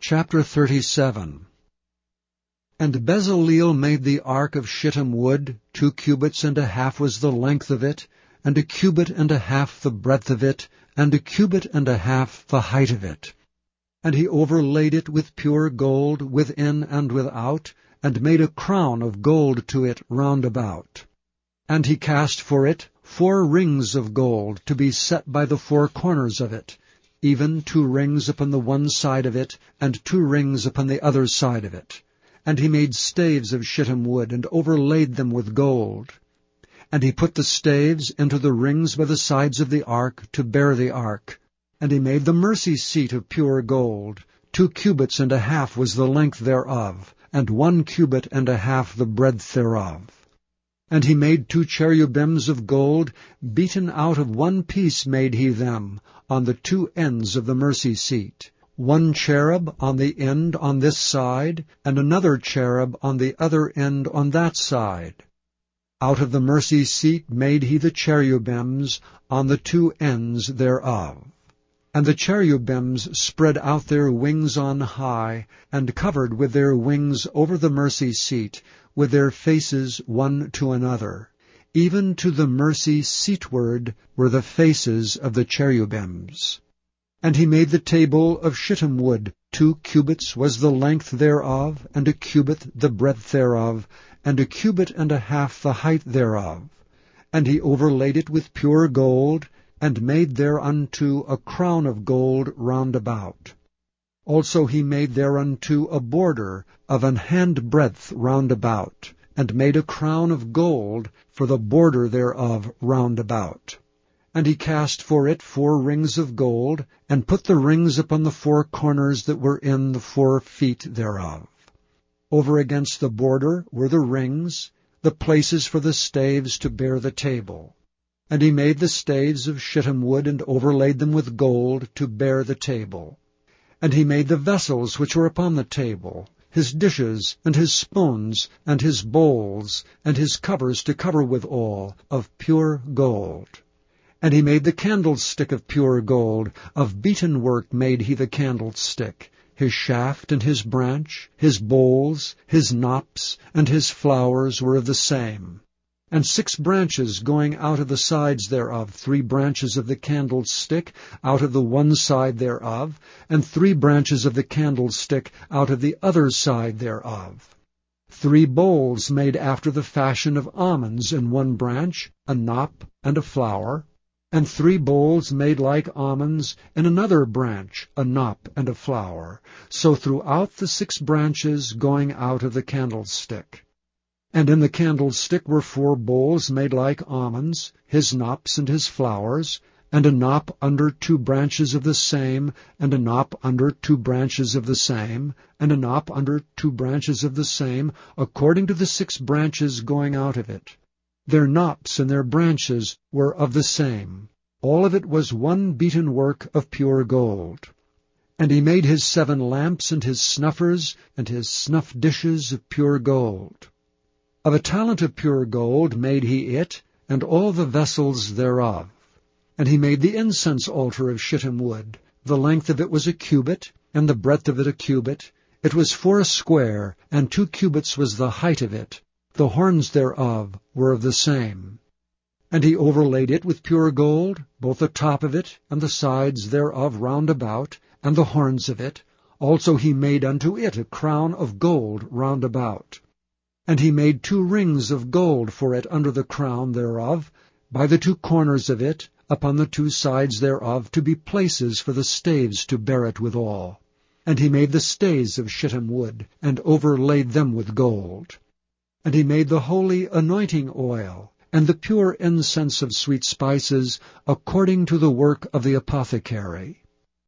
Chapter 37. And Bezaleel made the ark of shittim wood. 2 cubits and a half was the length of it, and 1 cubit and a half the breadth of it, and 1 cubit and a half the height of it. And he overlaid it with pure gold within and without, and made a crown of gold to it round about. And he cast for it 4 rings of gold to be set by the 4 corners of it, even 2 rings upon the one side of it, and 2 rings upon the other side of it. And he made staves of shittim wood, and overlaid them with gold. And he put the staves into the rings by the sides of the ark, to bear the ark. And he made the mercy seat of pure gold. 2 cubits and a half was the length thereof, and 1 cubit and a half the breadth thereof. And he made 2 cherubims of gold, beaten out of one piece made he them, on the 2 ends of the mercy seat. 1 cherub on the end on this side, and another cherub on the other end on that side. Out of the mercy seat made he the cherubims on the 2 ends thereof. And the cherubims spread out their wings on high, and covered with their wings over the mercy seat, with their faces one to another. Even to the mercy seatward were the faces of the cherubims. And he made the table of shittim wood. 2 cubits was the length thereof, and 1 cubit the breadth thereof, and 1 cubit and a half the height thereof. And he overlaid it with pure gold, and made thereunto a crown of gold round about. Also he made thereunto a border of an handbreadth round about, and made a crown of gold for the border thereof round about. And he cast for it 4 rings of gold, and put the rings upon the 4 corners that were in the 4 feet thereof. Over against the border were the rings, the places for the staves to bear the table. And he made the staves of shittim wood, and overlaid them with gold to bear the table. And he made the vessels which were upon the table, his dishes, and his spoons, and his bowls, and his covers to cover withal, of pure gold. And he made the candlestick of pure gold, of beaten work made he the candlestick, his shaft and his branch, his bowls, his knops, and his flowers were of the same. And 6 branches going out of the sides thereof, 3 branches of the candlestick out of the one side thereof, and 3 branches of the candlestick out of the other side thereof. 3 bowls made after the fashion of almonds in one branch, a knop and a flower, and 3 bowls made like almonds in another branch, a knop and a flower, so throughout the 6 branches going out of the candlestick. And in the candlestick were 4 bowls made like almonds, his knops and his flowers, and a knop under 2 branches of the same, and a knop under 2 branches of the same, and a knop under 2 branches of the same, according to the 6 branches going out of it. Their knops and their branches were of the same. All of it was one beaten work of pure gold. And he made his 7 lamps, and his snuffers, and his snuff dishes of pure gold. Of a talent of pure gold made he it, and all the vessels thereof. And he made the incense altar of shittim wood. The length of it was 1 cubit, and the breadth of it 1 cubit. It was 4 square, and 2 cubits was the height of it. The horns thereof were of the same. And he overlaid it with pure gold, both the top of it, and the sides thereof round about, and the horns of it. Also he made unto it a crown of gold round about. And he made 2 rings of gold for it under the crown thereof, by the 2 corners of it, upon the 2 sides thereof, to be places for the staves to bear it withal. And he made the staves of shittim wood, and overlaid them with gold. And he made the holy anointing oil, and the pure incense of sweet spices, according to the work of the apothecary.